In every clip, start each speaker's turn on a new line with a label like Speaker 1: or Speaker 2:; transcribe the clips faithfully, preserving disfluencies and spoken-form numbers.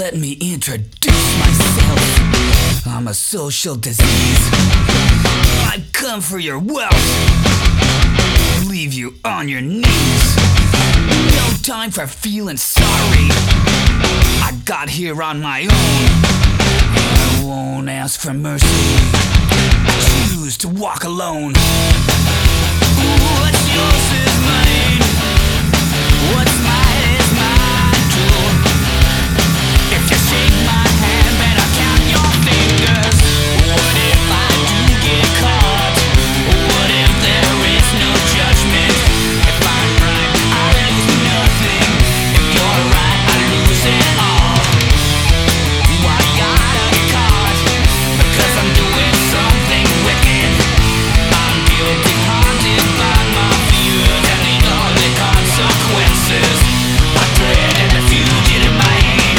Speaker 1: Let me introduce myself. I'm a social disease. I come for your wealth, leave you on your knees. No time for feeling sorry. I got here on my own. I won't ask for mercy. I choose to walk alone. What's yours is mine. What's mine is mine too. If you shake my hand, better count your fingers. What if I do get caught? What if there is no judgment? If I'm right, I lose nothing. If you're right, I lose it all. Why gotta get caught? Because I'm doing something wicked. I'm guilty, haunted by my fears and the ugly consequences. I dread the future in my head.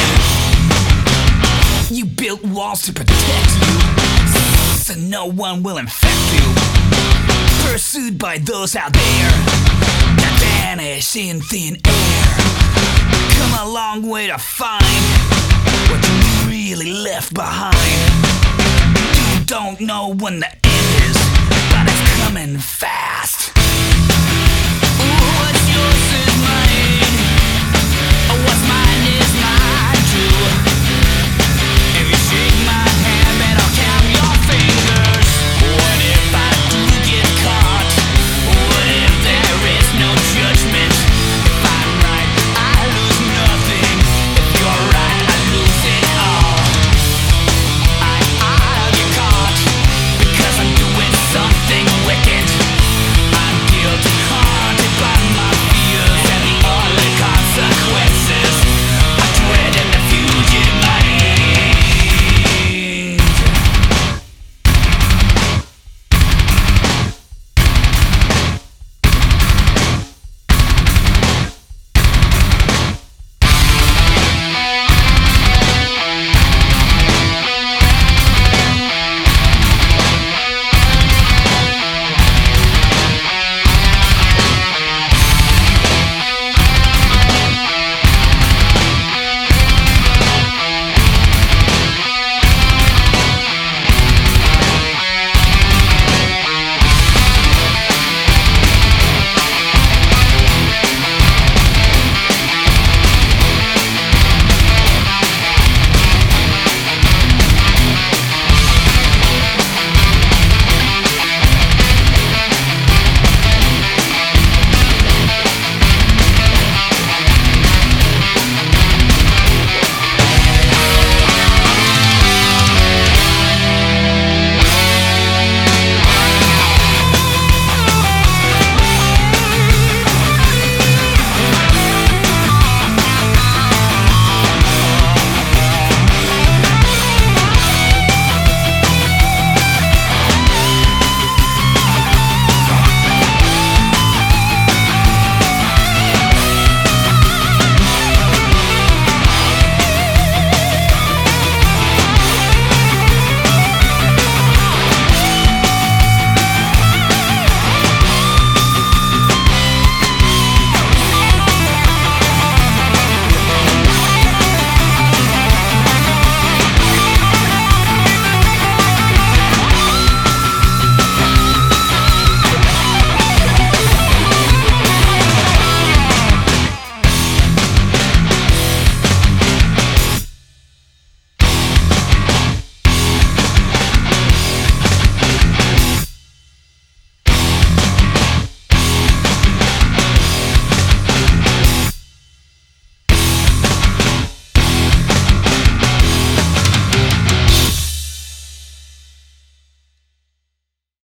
Speaker 1: You built walls to protect you, so no one will infect you. Pursued by those out there that vanish in thin air. Come a long way to find what you really left behind. You don't know when the end is, but it's coming fast.